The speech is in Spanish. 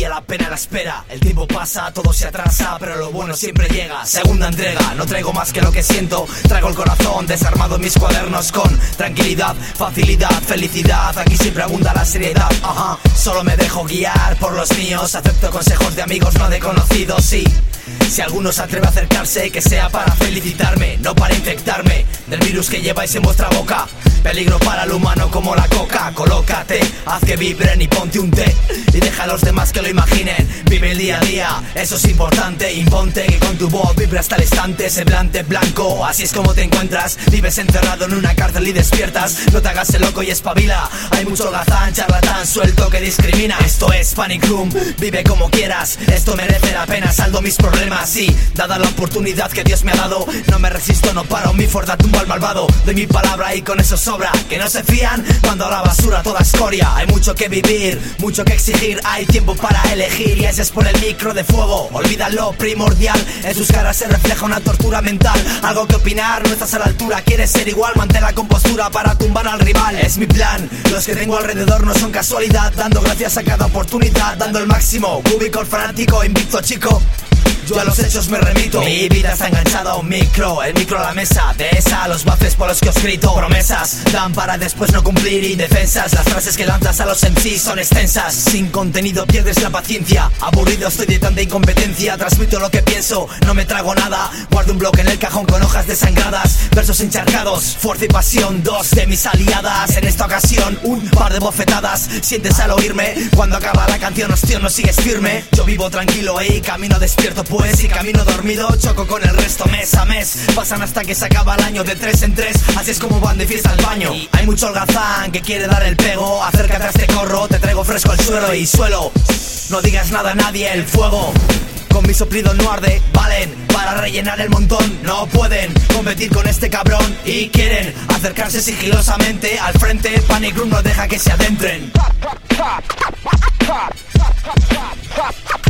valía la pena la espera. El tiempo pasa, todo se atrasa, pero lo bueno siempre llega. Segunda entrega, no traigo más que lo que siento. Traigo el corazón desarmado en mis cuadernos con tranquilidad, facilidad, felicidad. Aquí siempre abunda la seriedad, ajá. Solo me dejo guiar por los míos. Acepto consejos de amigos, no de conocidos, sí. Si alguno se atreve a acercarse, que sea para felicitarme, no para infectarme del virus que lleváis en vuestra boca. Peligro para el humano como la coca. Colócate, haz que vibren y ponte un té y deja a los demás que lo imaginen. Vive el día a día, eso es importante. Imponte que con tu voz vibre hasta el instante. Semblante blanco, así es como te encuentras. Vives encerrado en una cárcel y despiertas. No te hagas el loco y espabila. Hay mucho holgazán, charlatán, suelto que discrimina. Esto es Panic Room, vive como quieras. Esto merece la pena, saldo mis problemas. Sí, dada la oportunidad que Dios me ha dado, no me resisto, no paro, mi fuerza tumba al malvado. Doy mi palabra y con eso sobra. Que no se fían, mando a la basura toda escoria. Hay mucho que vivir, mucho que exigir. Hay tiempo para elegir y ese es por el micro de fuego. Olvida lo primordial, en sus caras se refleja una tortura mental. Algo que opinar, no estás a la altura. Quieres ser igual, mantén la compostura para tumbar al rival. Es mi plan, los que tengo alrededor no son casualidad. Dando gracias a cada oportunidad, dando el máximo. Cúbico, fanático, invicto chico. Yo a los hechos me remito. Mi vida está enganchada a un micro. El micro a la mesa, de esa a los baffles por los que os grito. Promesas dan para después no cumplir indefensas. Las frases que lanzas a los MCs son extensas. Sin contenido pierdes la paciencia. Aburrido estoy de tanta incompetencia. Transmito lo que pienso, no me trago nada. Guardo un bloque en el cajón con hojas desangradas. Versos encharcados, fuerza y pasión. Dos de mis aliadas, en esta ocasión un par de bofetadas. Sientes al oírme, cuando acaba la canción, hostia, no sigues firme. Yo vivo tranquilo y camino despierto. Pues si camino dormido, choco con el resto mes a mes. Pasan hasta que se acaba el año de 3 en 3. Así es como van de fiesta al baño. Y hay mucho holgazán que quiere dar el pego. Acércate a este corro, te traigo fresco al suelo y suelo. No digas nada a nadie, el fuego con mi soplido no arde. Valen para rellenar el montón. No pueden competir con este cabrón y quieren acercarse sigilosamente al frente. Panic Room no deja que se adentren.